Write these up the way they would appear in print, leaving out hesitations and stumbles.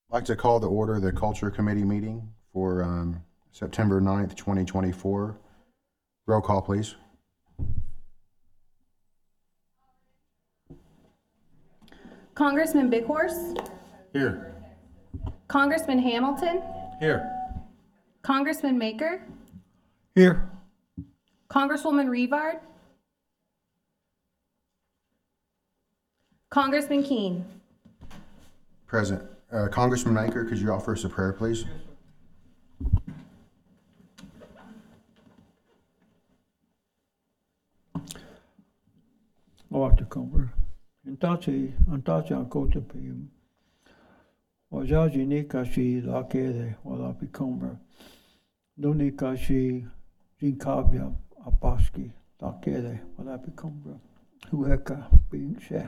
I'd like to call to order the Culture Committee meeting for September 9th, 2024. Roll call, please. Congressman Bighorse, Here. Congressman Hamilton, Here. Congressman Maker, Here. Congresswoman Revard, Congressman Keene. Present. Congressman Maker, could you offer us a prayer, please? Lord Cumber. Intachi ang kota pim. Wajaji ni kashi la kere wala picumber. Doni kashi jinkabia apaski la kere wala picumber. Hueka being she.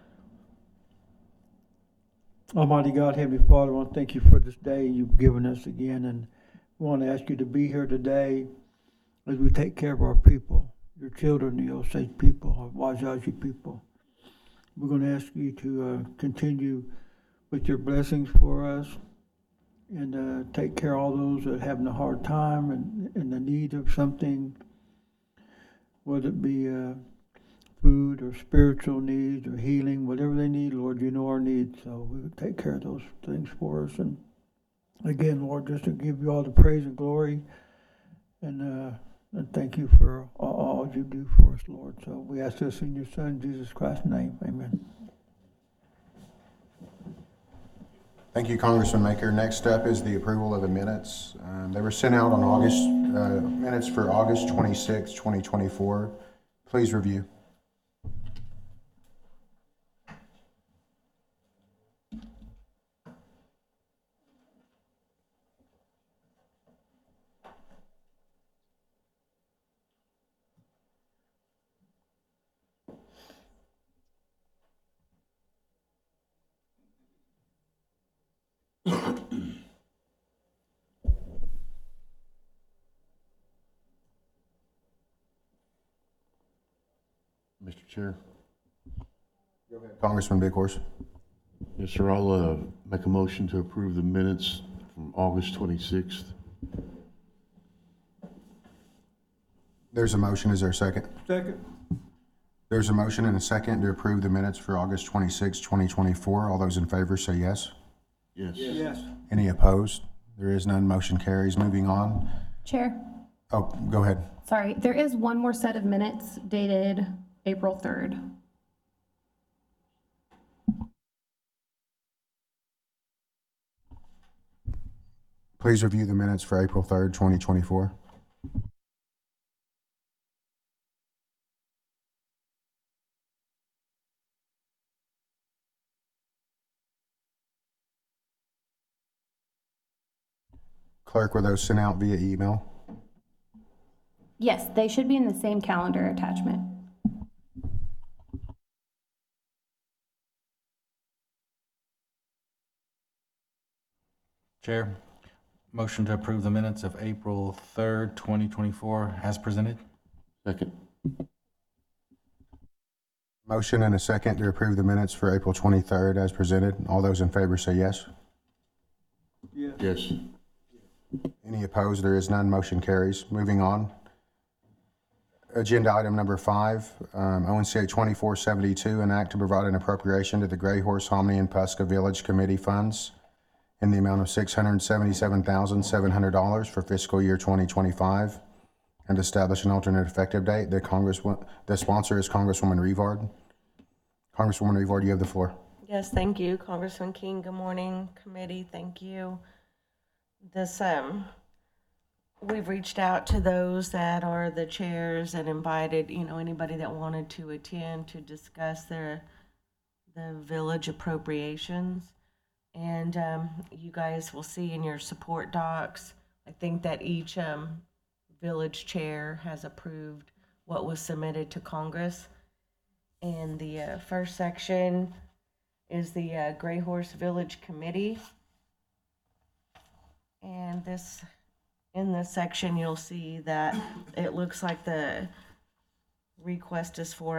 Almighty God, Heavenly Father, I want to thank you for this day you've given us again, and we want to ask you to be here today as we take care of our people, your children, the Osage people, our Wajaji people. We're going to ask you to continue with your blessings for us and take care of all those that are having a hard time and in the need of something, whether it be food or spiritual needs or healing, whatever they need, Lord, you know our needs. So we would take care of those things for us. And again, Lord, just to give you all the praise and glory and thank you for all you do for us, Lord. So we ask this in your Son, Jesus Christ's name. Amen. Thank you, Congressman Maker. Next up is the approval of the minutes. They were sent out on minutes for August 26, 2024. Please review. Mr. Chair. Go ahead, Congressman Bighorse. Yes, sir. I'll make a motion to approve the minutes from August 26th. There's a motion. Is there a second? Second. There's a motion and a second to approve the minutes for August 26, 2024. All those in favor say yes. Yes. Yes. Any opposed? There is none. Motion carries. Moving on. Chair, Oh, go ahead. sorry, there is one more set of minutes dated April 3rd. Please review the minutes for April 3rd, 2024. Clerk, were those sent out via email? Yes, they should be in the same calendar attachment. Chair, motion to approve the minutes of April 3rd, 2024 as presented. Second. Motion and a second to approve the minutes for April 23rd as presented. All those in favor say yes. Yes. Any opposed? There is none. Motion carries. Moving on. Agenda item number 5, ONCA 2472, an act to provide an appropriation to the Gray Horse, Hominy, and Pasco Village Committee funds in the amount of $677,700 for fiscal year 2025 and establish an alternate effective date. The sponsor is Congresswoman Revard. Congresswoman Revard, you have the floor. Yes, thank you, Congressman King. Good morning, committee. Thank you. We've reached out to those that are the chairs and invited, anybody that wanted to attend to discuss the village appropriations. And you guys will see in your support docs, I think that each village chair has approved what was submitted to Congress. And the first section is the Gray Horse Village Committee. And in this section, you'll see that it looks like the request is for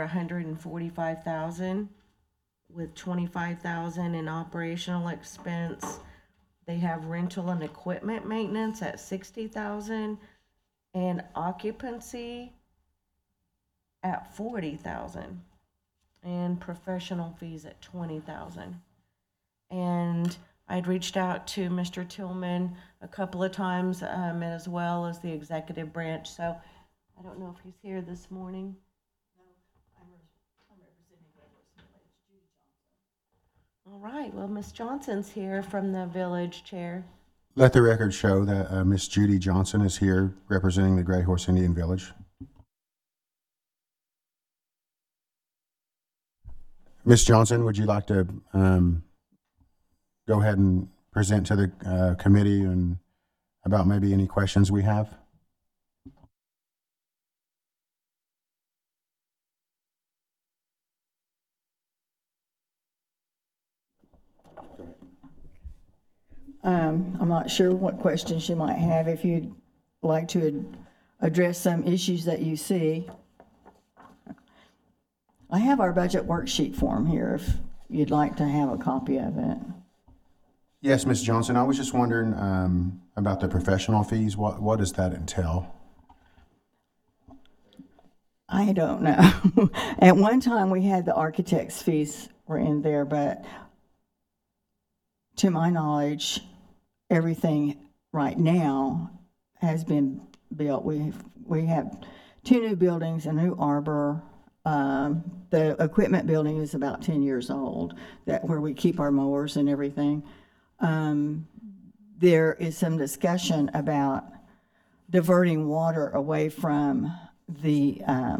$145,000 with $25,000 in operational expense, They have rental and equipment maintenance at 60,000 and occupancy at 40,000 and professional fees at 20,000. And I'd reached out to Mr. Tillman a couple of times, as well as the executive branch. So I don't know if he's here this morning. All right, well, Ms. Johnson's here from the village chair. Let the record show that Miss Judy Johnson is here representing the Gray Horse Indian Village. Miss Johnson, would you like to go ahead and present to the committee and about maybe any questions we have? I'm not sure what questions you might have. If you'd like to address some issues that you see. I have our budget worksheet form here if you'd like to have a copy of it. Yes, Miss Johnson, I was just wondering about the professional fees. What does that entail? I don't know. At one time, we had the architect's fees were in there, but to my knowledge, everything right now has been built. We have 2 new buildings, a new arbor. The equipment building is about 10 years old, where we keep our mowers and everything. There is some discussion about diverting water away from the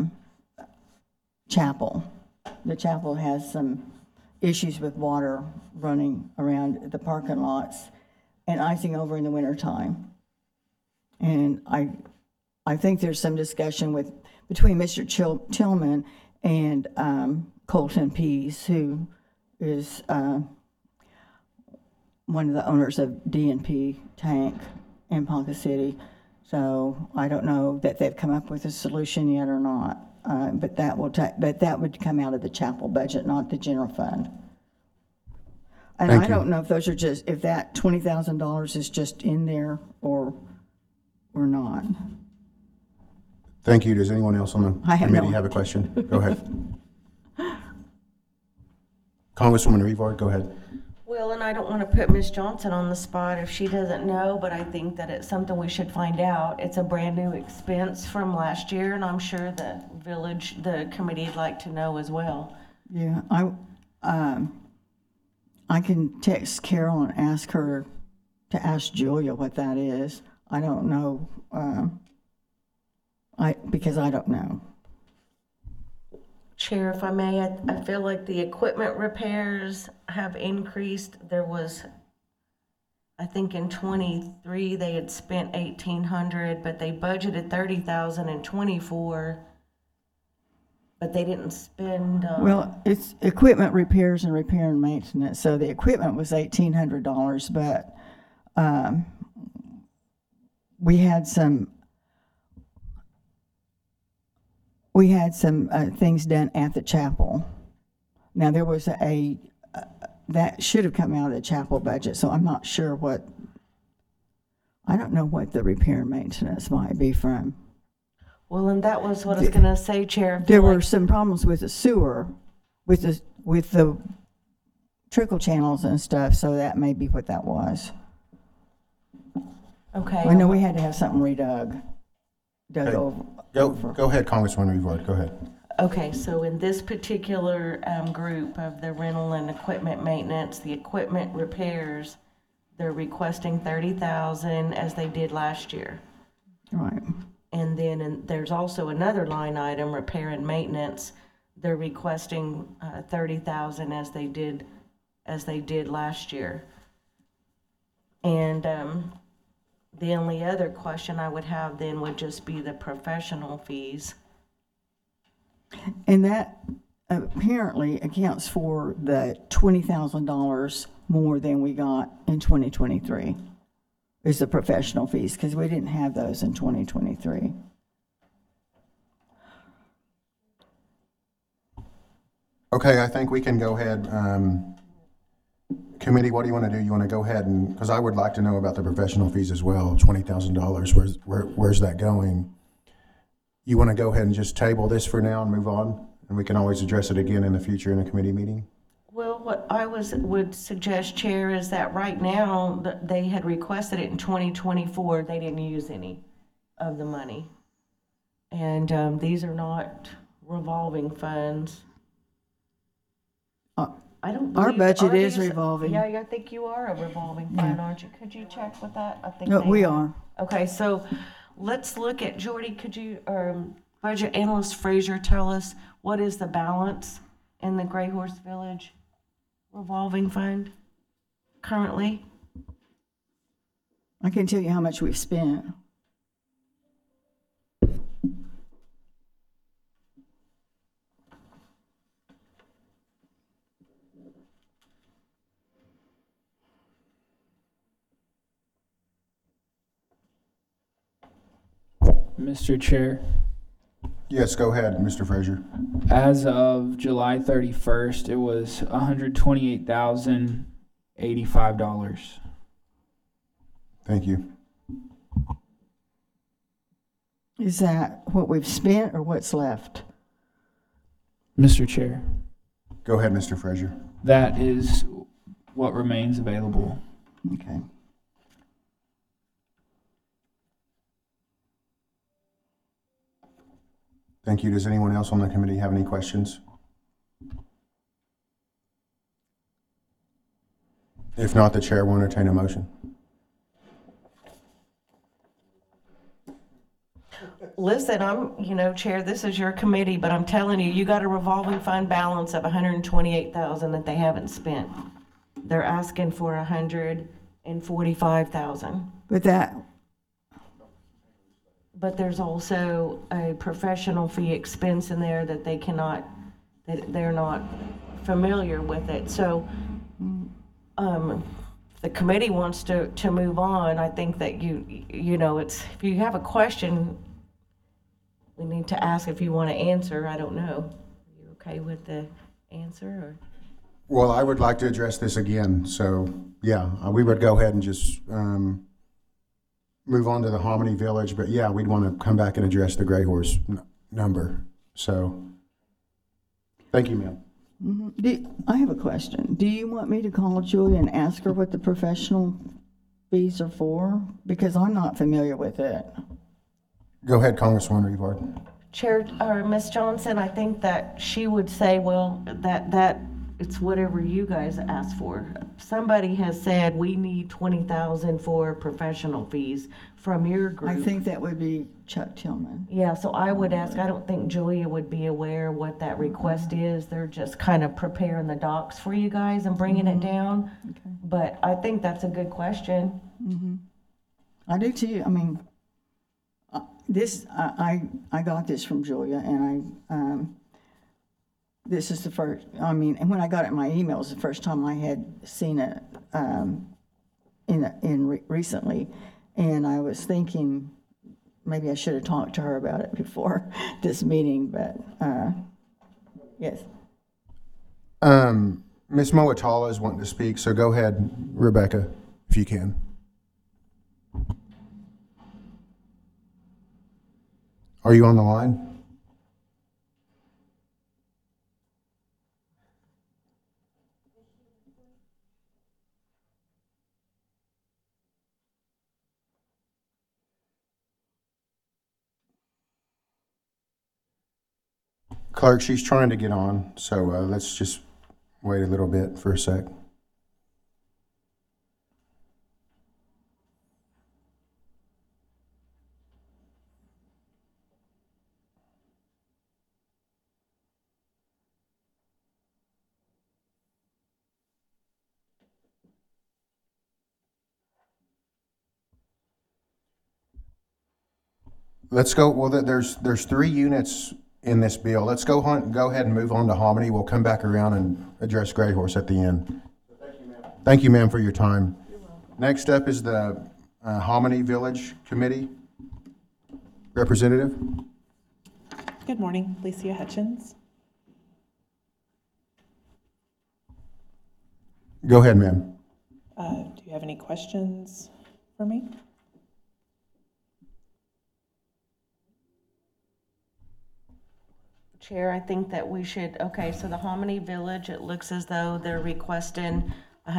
chapel. The chapel has some issues with water running around the parking lots and icing over in the wintertime. And I think there's some discussion between Mr. Tillman and Colton Pease, who is one of the owners of D&P Tank in Ponca City. So I don't know that they've come up with a solution yet or not. But that would come out of the chapel budget, not the general fund. And Thank I you. don't know if those are if that $20,000 is just in there or not. Thank you. Does anyone else on the I have no committee have a question? Go ahead. Congresswoman Revard, go ahead. Well, and I don't want to put Ms. Johnson on the spot if she doesn't know, but I think that it's something we should find out. It's a brand-new expense from last year, and I'm sure the committee'd like to know as well. Yeah, I can text Carol and ask her to ask Julia what that is. I don't know, because I don't know. Chair, if I may, I feel like the equipment repairs have increased. There was, I think in '23, they had spent $1,800, but they budgeted $30,000 in '24, but they didn't spend. Well, it's equipment repairs and repair and maintenance, so the equipment was $1,800, but we had some things done at the chapel. Now, there was that should have come out of the chapel budget, so I'm not sure I don't know what the repair and maintenance might be from. Well, and that was what I was going to say, Chair. I feel There were like- some problems with the sewer, with the trickle channels and stuff, so that may be what that was. Okay. I know we had to have something dug Okay. over. Go ahead, Congresswoman Revard. Go ahead. Okay, so in this particular group of the rental and equipment maintenance, the equipment repairs, they're requesting $30,000 as they did last year. Right. And then there's also another line item, repair and maintenance. They're requesting $30,000 as they did last year. And the only other question I would have then would just be the professional fees. And that apparently accounts for the $20,000 more than we got in 2023, is the professional fees, because we didn't have those in 2023. Okay, I think we can go ahead. Committee, what do you want to do? You want to go ahead and, because I would like to know about the professional fees as well, $20,000. Where's that going? You want to go ahead and just table this for now and move on? And we can always address it again in the future in a committee meeting? Well, what I would suggest, Chair, is that right now, they had requested it in 2024. They didn't use any of the money. And these are not revolving funds. I don't Our believe- budget are is these- revolving. Yeah, I think you are a revolving fund, aren't you? Could you check with that? I think No, they we are. Okay, so let's look at, Jordy, could you, Budget Analyst Fraser, tell us what is the balance in the Gray Horse Village revolving fund currently? I can tell you how much we've spent. Mr. Chair, Yes, go ahead, Mr. Frazier. as of July 31st, it was $128,085. Thank you. Is that what we've spent or what's left? Mr. Chair, Go ahead, Mr. Frazier. that is what remains available. Okay. Thank you. Does anyone else on the committee have any questions? If not, the chair will entertain a motion. Listen, Chair, this is your committee, but I'm telling you, you got a revolving fund balance of $128,000 that they haven't spent. They're asking for $145,000. But there's also a professional fee expense in there that they're not familiar with it. So, the committee wants to move on. I think that if you have a question, we need to ask if you want to answer. I don't know. Are you okay with the answer or? Well, I would like to address this again. So, yeah, we would go ahead and just move on to the Hominy Village. But, yeah, we'd want to come back and address the Gray Horse number. So, thank you, ma'am. I have a question. Do you want me to call Julia and ask her what the professional fees are for? Because I'm not familiar with it. Go ahead, Congresswoman Rivard. Chair, or Ms. Johnson, I think that she would say, well, that it's whatever you guys ask for. Somebody has said we need $20,000 for professional fees from your group. I think that would be Chuck Tillman. Yeah, so I would ask, I don't think Julia would be aware what that request is. They're just kind of preparing the docs for you guys and bringing it down. Okay. But I think that's a good question. I do too. I mean, I got this from Julia, and this is the first. I mean, and when I got it in my emails, the first time I had seen it recently, and I was thinking maybe I should have talked to her about it before this meeting. But yes. Ms. Moatala is wanting to speak, so go ahead, Rebecca, if you can. Are you on the line? Clerk, she's trying to get on, so let's just wait a little bit for a sec. Let's go, well, there's 3 units in this bill. Let's go ahead and move on to Hominy. We'll come back around and address Gray Horse at the end. Thank you, ma'am, for your time. Next up is the Hominy Village Committee representative. Good morning, Licia Hutchins. Go ahead, ma'am. Do you have any questions for me? Chair, I think that we should, okay, so the Hominy Village, it looks as though they're requesting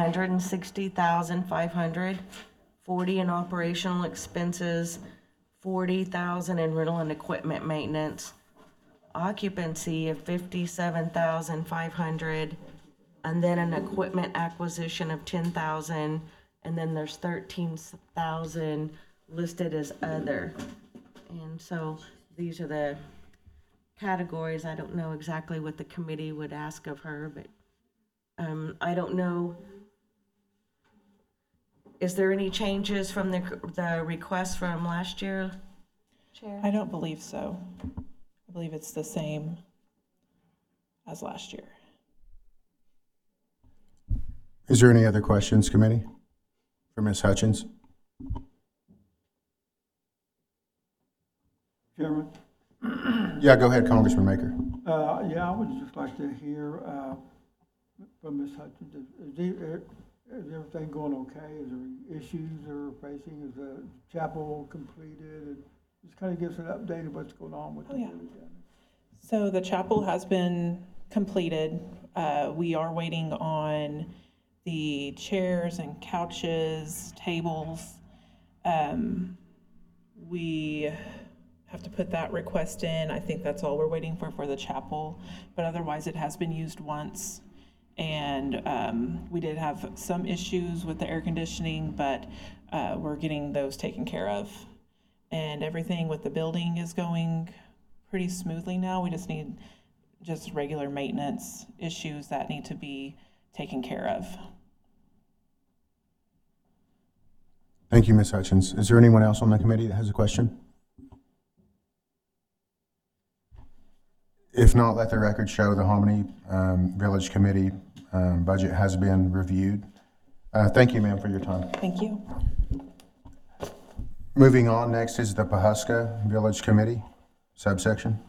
160,500, 40 in operational expenses, 40,000 in rental and equipment maintenance, occupancy of 57,500, and then an equipment acquisition of 10,000, and then there's 13,000 listed as other. And so these are the categories. I don't know exactly what the committee would ask of her, but I don't know. Is there any changes from the request from last year, Chair? I don't believe so. I believe it's the same as last year. Is there any other questions, committee, for Ms. Hutchins? Chairman? Yeah, go ahead, Congressman Maker. Yeah, I would just like to hear from Ms. Hutchins. Is everything going okay? Is there issues they're facing? Is the chapel completed? And just kind of give us an update of what's going on with the village. So the chapel has been completed. We are waiting on the chairs and couches, tables. We have to put that request in. I think that's all we're waiting for the chapel, but otherwise it has been used once. And we did have some issues with the air conditioning, but we're getting those taken care of. And everything with the building is going pretty smoothly now. We just need just regular maintenance issues that need to be taken care of. Thank you, Ms. Hutchins. Is there anyone else on the committee that has a question? If not, let the record show the Hominy Village Committee budget has been reviewed. Thank you, ma'am, for your time. Thank you. Moving on, next is the Pawhuska Village Committee, subsection.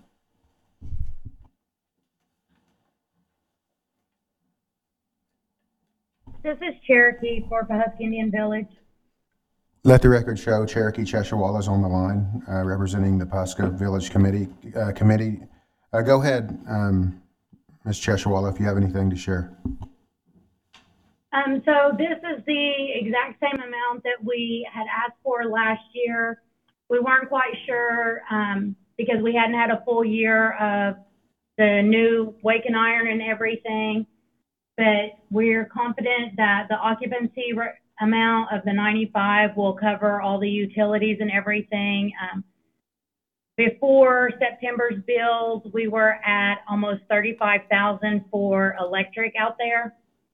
This is Cherokee for Pawhuska Indian Village. Let the record show Cherokee Cheshawala is on the line, representing the Pawhuska Village Committee. Go ahead, Ms. Cheshawala, if you have anything to share. So this is the exact same amount that we had asked for last year. We weren't quite sure because we hadn't had a full year of the new Wake and Iron and everything, but we're confident that the occupancy amount of the 95 will cover all the utilities and everything. Before September's bills, we were at almost 35,000 for electric out there.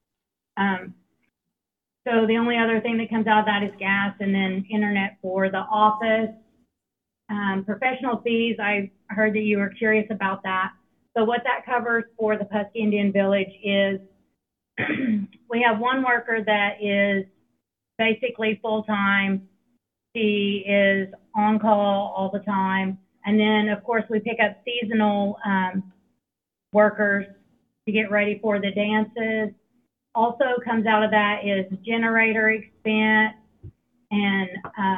So the only other thing that comes out of that is gas and then internet for the office. Professional fees, I heard that you were curious about that. So what that covers for the Pawhuska Indian Village is we have one worker that is basically full-time. She is on call all the time. And then, of course, we pick up seasonal workers to get ready for the dances. Also comes out of that is generator expense, and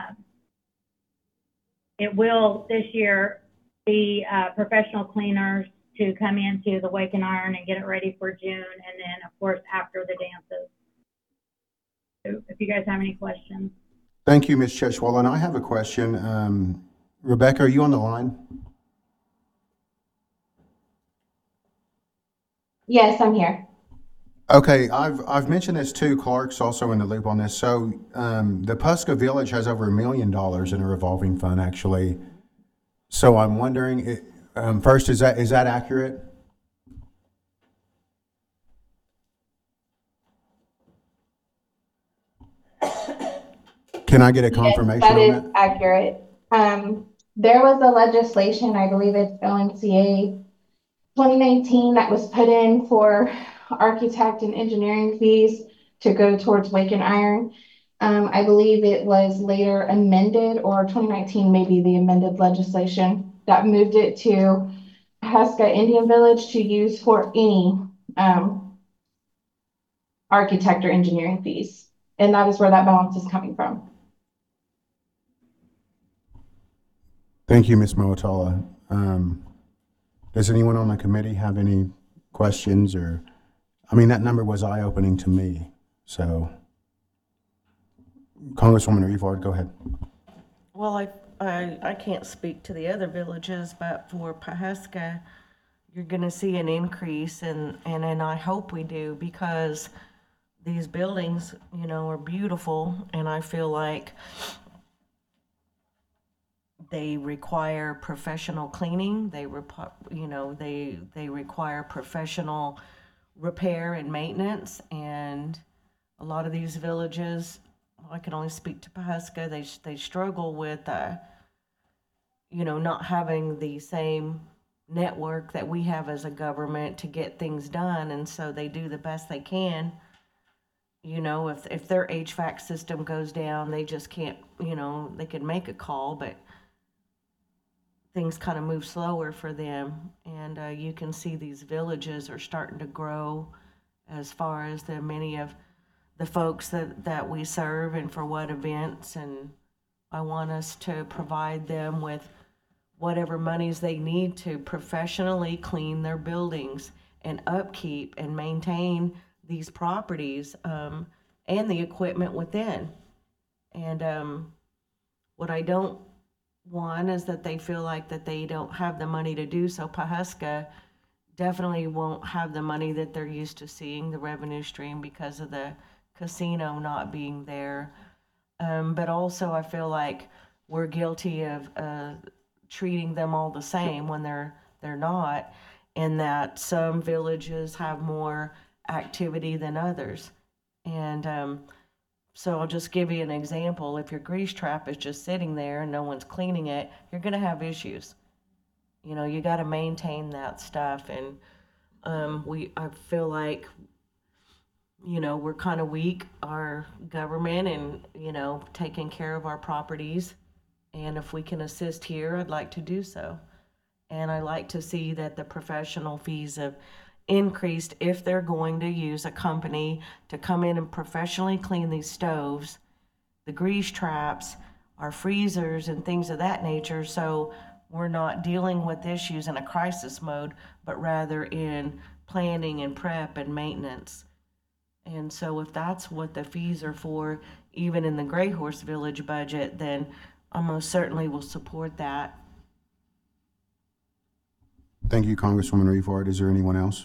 it will this year be professional cleaners to come into the Wake and Iron and get it ready for June, and then, of course, after the dances. So if you guys have any questions. Thank you, Ms. Cheshawala. And I have a question. Rebecca, are you on the line? Yes, I'm here. Okay, I've mentioned this too. Clark's also in the loop on this. So the Pawhuska Village has over $1 million in a revolving fund, actually. So I'm wondering, first, is that accurate? Can I get a confirmation yes, on that? That is accurate. There was a legislation, I believe it's ONCA 2019, that was put in for architect and engineering fees to go towards Wake and Iron. I believe it was later amended, or 2019 maybe the amended legislation that moved it to Pawhuska Indian Village to use for any architect or engineering fees. And that is where that balance is coming from. Thank you, Ms. Moatala. Does anyone on the committee have any questions or, I mean, that number was eye-opening to me, so. Congresswoman Rivard, go ahead. Well, I can't speak to the other villages, but for Pawhuska, you're gonna see an increase and I hope we do, because these buildings, you know, are beautiful, and I feel like they require professional cleaning. They require professional repair and maintenance, and a lot of these villages, I can only speak to Pawhuska, they struggle with, not having the same network that we have as a government to get things done, and so they do the best they can. If their HVAC system goes down, they just can't, they can make a call, but things kind of move slower for them. And you can see these villages are starting to grow as far as the many of the folks that we serve and for what events. And I want us to provide them with whatever monies they need to professionally clean their buildings and upkeep and maintain these properties, and the equipment within. And what I don't want is that they feel like that they don't have the money to do so. Pawhuska definitely won't have the money that they're used to seeing, the revenue stream, because of the casino not being there. But also I feel like we're guilty of treating them all the same when they're not, and that some villages have more activity than others. And so I'll just give you an example. If your grease trap is just sitting there and no one's cleaning it, you're going to have issues. You got to maintain that stuff. And I feel like, we're kind of weak, our government, and, taking care of our properties. And if we can assist here, I'd like to do so. And I like to see that the professional fees have increased if they're going to use a company to come in and professionally clean these stoves, the grease traps, our freezers, and things of that nature. So we're not dealing with issues in a crisis mode, but rather in planning and prep and maintenance. And so if that's what the fees are for, even in the Gray Horse Village budget, then I most certainly will support that. Thank you, Congresswoman Rivard. Is there anyone else?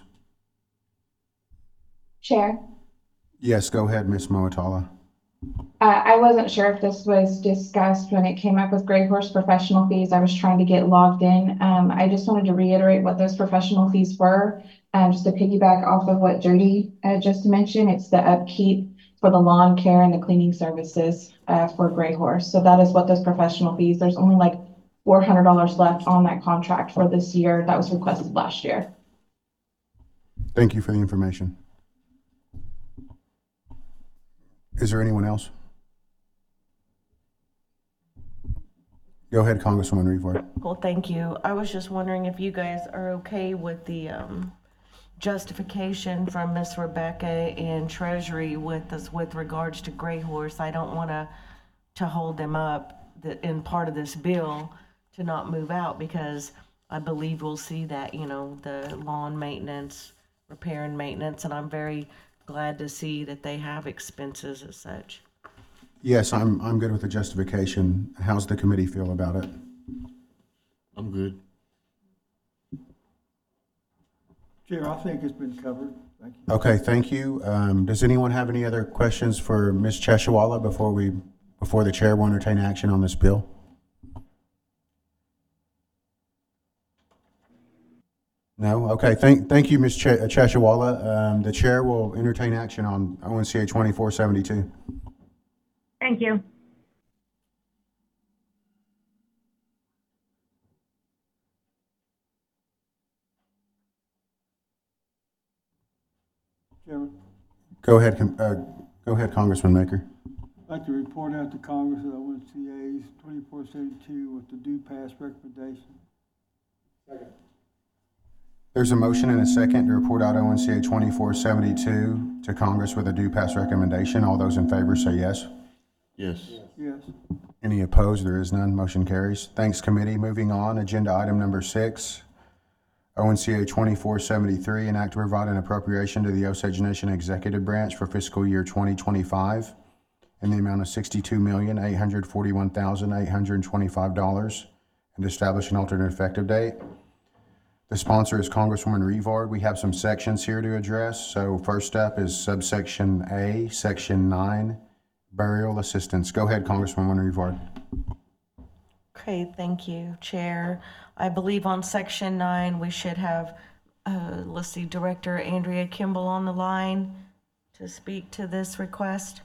Chair, Yes, go ahead, Ms. Moatala. I wasn't sure if this was discussed when it came up with Gray Horse professional fees. I was trying to get logged in. I just wanted to reiterate what those professional fees were. Just to piggyback off of what Jody just mentioned, it's the upkeep for the lawn care and the cleaning services for Gray Horse. So that is what those professional fees, there's only like $400 left on that contract for this year. That was requested last year. Thank you for the information. Is there anyone else? Go ahead, Congresswoman Rivard. Well, thank you. I was just wondering if you guys are okay with the justification from Miss Rebecca in Treasury with regards to Gray Horse. I don't want to hold them up in part of this bill to not move out, because I believe we'll see that, the lawn maintenance, repair and maintenance, and I'm very glad to see that they have expenses as such. Yes, I'm good with the justification. How's the committee feel about it? I'm good. Chair, I think it's been covered. Thank you. Okay, thank you. Does anyone have any other questions for Ms. Cheshawala before the chair will entertain action on this bill? No? Okay, thank you, Ms. Cheshawala. The chair will entertain action on ONCA 2472. Thank you. Chairman, Go ahead, Congressman Maker. I'd like to report out to Congress that ONCA's 2472 with the due pass recommendation. There's a motion and a second to report out ONCA 2472 to Congress with a due pass recommendation. All those in favor say yes. Yes. Yes. Any opposed? There is none. Motion carries. Thanks, committee. Moving on, agenda item number 6, ONCA 2473, an act to provide an appropriation to the Osage Nation Executive Branch for fiscal year 2025 in the amount of $62,841,825 and establish an alternate effective date. The sponsor is Congresswoman Revard. We have some sections here to address. So first up is subsection A, section 9, burial assistance. Go ahead, Congresswoman Revard. Okay, thank you, Chair. I believe on section 9, we should have, let's see, Director Andrea Kimball on the line to speak to this request.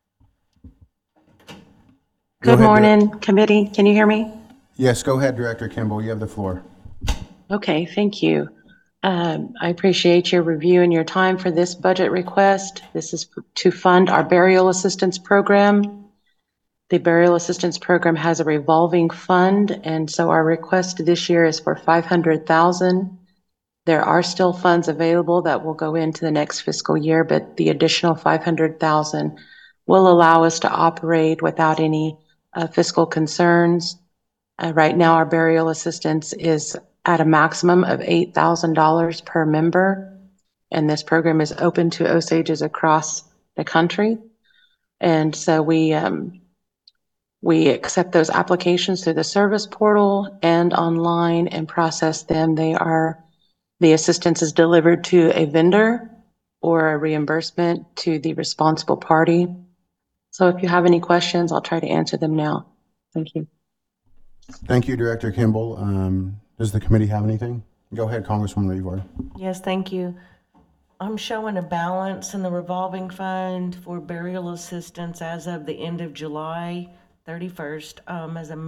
Go Good ahead, morning, committee. Can you hear me? Yes, go ahead, Director Kimball. You have the floor. Okay, thank you. I appreciate your review and your time for this budget request. This is to fund our burial assistance program. The burial assistance program has a revolving fund, and so our request this year is for $500,000. There are still funds available that will go into the next fiscal year, but the additional $500,000 will allow us to operate without any fiscal concerns. Right now, our burial assistance is at a maximum of $8,000 per member, and this program is open to Osages across the country. And so we accept those applications through the service portal and online and process them. The assistance is delivered to a vendor or a reimbursement to the responsible party. So if you have any questions, I'll try to answer them now. Thank you. Thank you, Director Kimball. Does the committee have anything? Go ahead, Congresswoman Revard. Yes, thank you. I'm showing a balance in the revolving fund for burial assistance as of the end of July 31st, as a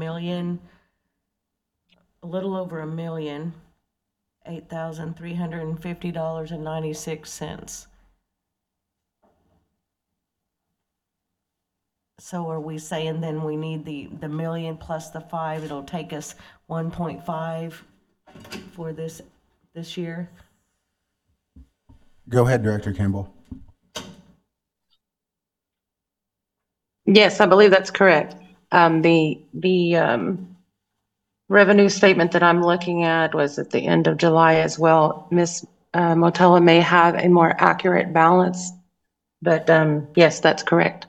little over $1 million, $8,350.96. So are we saying then we need the million plus the 5, it'll take us 1.5 for this year? Go ahead, Director Kimball. Yes, I believe that's correct. The revenue statement that I'm looking at was at the end of July as well. Ms. Motella may have a more accurate balance, but yes, that's correct.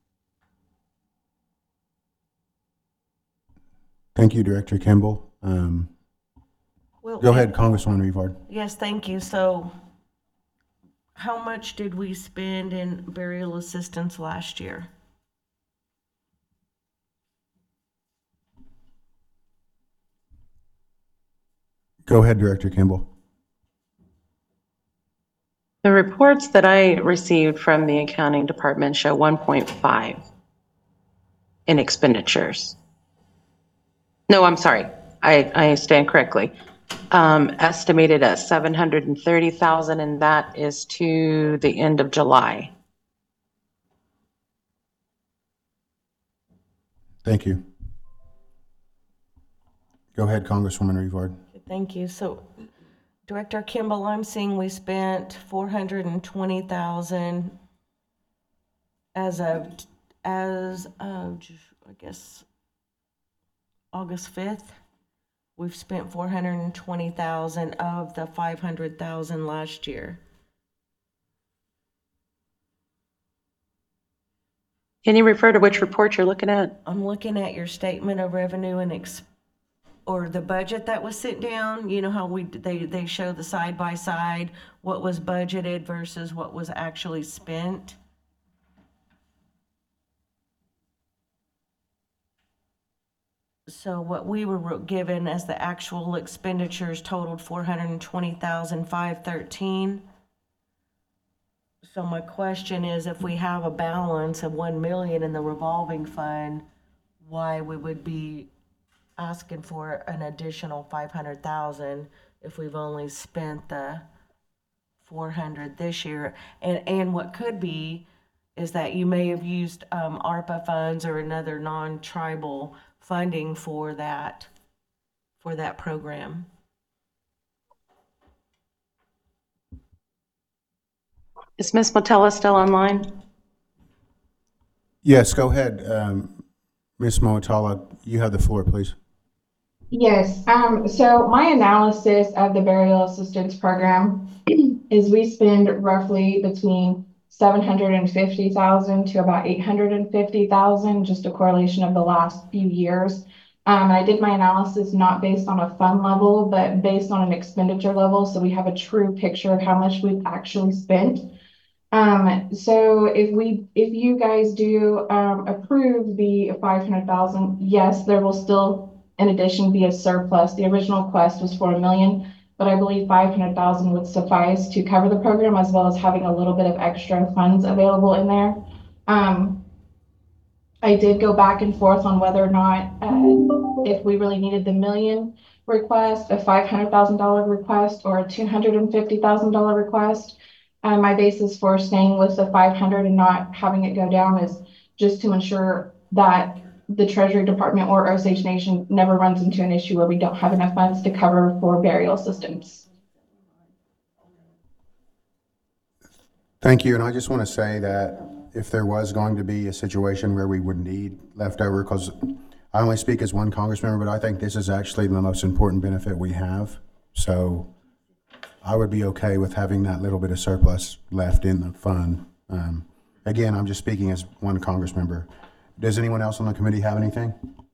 Thank you, Director Kimball. Well, Go ahead, Congresswoman Revard. Yes, thank you. So how much did we spend in burial assistance last year? Go ahead, Director Kimball. The reports that I received from the accounting department show 1.5 in expenditures. No, I'm sorry. I stand correctly. Estimated at $730,000, and that is to the end of July. Thank you. Go ahead, Congresswoman Revard. Thank you. So, Director Kimball, I'm seeing we spent $420,000 as of I guess August 5th. We've spent $420,000 of the $500,000 last year. Can you refer to which report you're looking at? I'm looking at your statement of revenue and or the budget that was sent down. You know how they show the side by side what was budgeted versus what was actually spent. So what we were given as the actual expenditures totaled $420,513. So my question is, if we have a balance of $1 million in the revolving fund, why we would be asking for an additional $500,000 if we've only spent the $400 this year? And what could be is that you may have used ARPA funds or another non-tribal funding for that program. Is Ms. Motella still online? Yes, go ahead. Ms. Moatala, you have the floor, please. Yes, so my analysis of the burial assistance program is we spend roughly between 750,000 to about 850,000, just a correlation of the last few years. I did my analysis not based on a fund level, but based on an expenditure level, so we have a true picture of how much we've actually spent. So if you guys do approve the 500,000, yes, there will still, in addition, be a surplus. The original request was for $1 million, but I believe 500,000 would suffice to cover the program, as well as having a little bit of extra funds available in there. I did go back and forth on whether or not if we really needed the $1 million request, a $500,000 request, or a $250,000 request. My basis for staying with the 500 and not having it go down is just to ensure that the Treasury Department or Osage Nation never runs into an issue where we don't have enough funds to cover for burial assistance. Thank you, and I just want to say that if there was going to be a situation where we would need leftover, because I only speak as one Congress member, but I think this is actually the most important benefit we have. So I would be okay with having that little bit of surplus left in the fund. Again, I'm just speaking as one Congress member. Does anyone else on the committee have anything?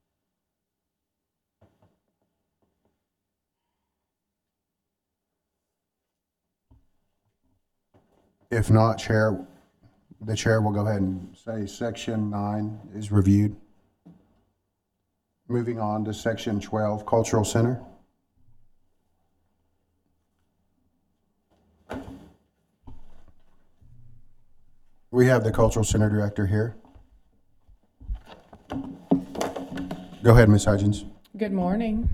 If not, the chair will go ahead and say section 9 is reviewed. Moving on to section 12, Cultural Center. We have the Cultural Center Director here. Go ahead, Ms. Hudgens. Good morning.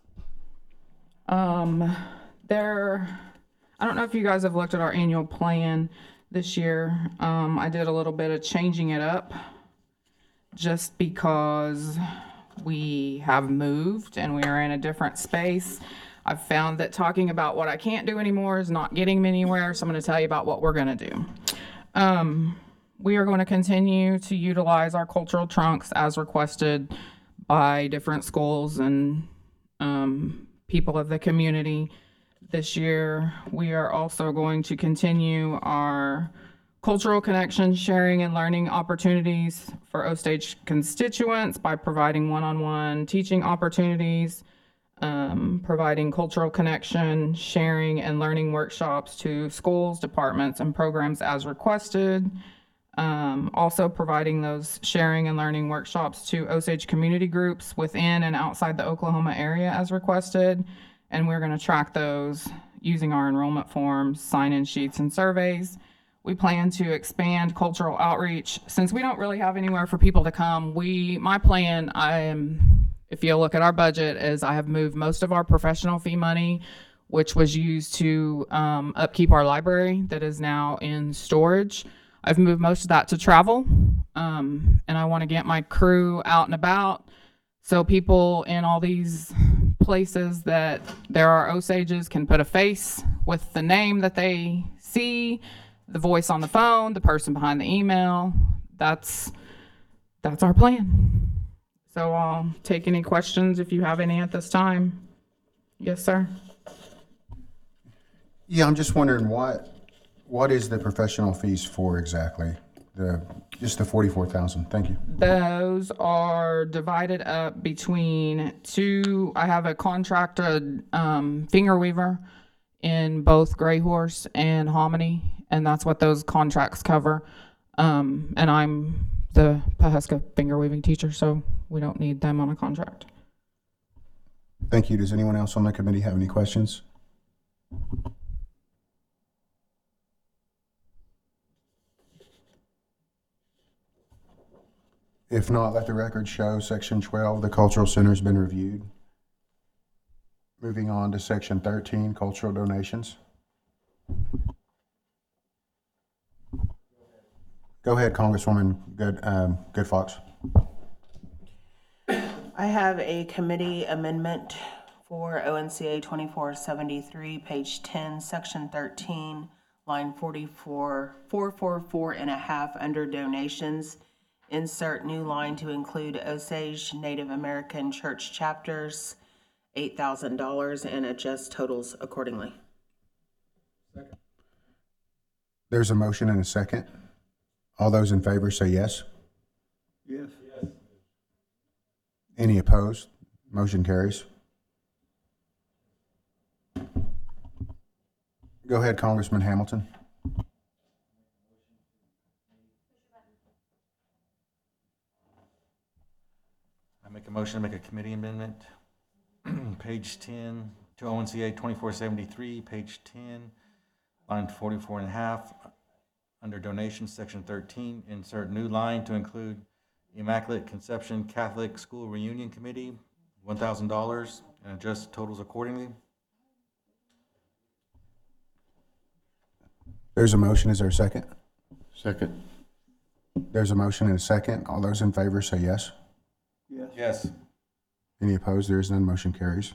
I don't know if you guys have looked at our annual plan this year. I did a little bit of changing it up just because we have moved and we are in a different space. I've found that talking about what I can't do anymore is not getting me anywhere, so I'm going to tell you about what we're going to do. We are going to continue to utilize our cultural trunks as requested by different schools and people of the community. This year, we are also going to continue our cultural connection, sharing, and learning opportunities for Osage constituents by providing one-on-one teaching opportunities, providing cultural connection, sharing, and learning workshops to schools, departments, and programs as requested. Also providing those sharing and learning workshops to Osage community groups within and outside the Oklahoma area as requested. And we're going to track those using our enrollment forms, sign-in sheets, and surveys. We plan to expand cultural outreach. Since we don't really have anywhere for people to come, my plan, if you look at our budget, is I have moved most of our professional fee money, which was used to upkeep our library that is now in storage. I've moved most of that to travel, and I want to get my crew out and about so people in all these places that there are Osages can put a face with the name that they see, the voice on the phone, the person behind the email. That's our plan. So I'll take any questions if you have any at this time. Yes, sir. Yeah, I'm just wondering what is the professional fees for exactly? Just the 44,000. Thank you. Those are divided up between two. I have a contracted finger weaver in both Gray Horse and Hominy, and that's what those contracts cover. And I'm the Pawhuska finger weaving teacher, so we don't need them on a contract. Thank you. Does anyone else on the committee have any questions? If not, let the record show section 12, the Cultural Center has been reviewed. Moving on to section 13, cultural donations. Go ahead, Congresswoman Good Fox. I have a committee amendment for ONCA 2473, page 10, section 13, line 444 and a half, under donations. Insert new line to include Osage Native American Church chapters, $8,000, and adjust totals accordingly. There's a motion and a second. All those in favor say yes. Yes. Any opposed? Motion carries. Go ahead, Congressman Hamilton. I make a motion to make a committee amendment, page 10, to ONCA 2473, page 10, line 44 and a half, under donations, section 13, insert new line to include Immaculate Conception Catholic School Reunion Committee, $1,000, and adjust totals accordingly. There's a motion. Is there a second? Second. There's a motion and a second. All those in favor say yes. Yes. Yes. Any opposed? There is none. Motion carries.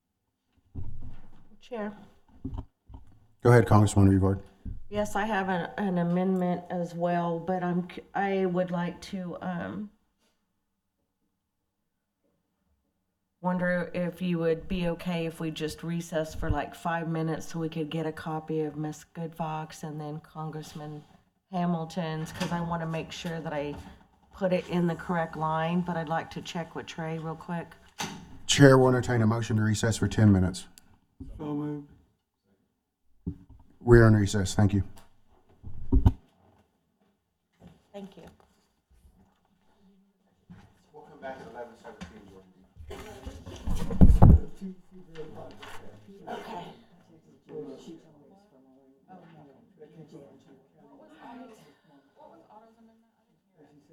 Chair. Go ahead, Congresswoman Revard. Yes, I have an amendment as well, but I would like to wonder if you would be okay if we just recess for like 5 minutes so we could get a copy of Ms. Goodfox and then Congressman Hamilton's, because I want to make sure that I put it in the correct line, but I'd like to check with Trey real quick. Chair will entertain a motion to recess for 10 minutes. So moved. We're in recess. Thank you. Thank you. We'll come back at 11:17.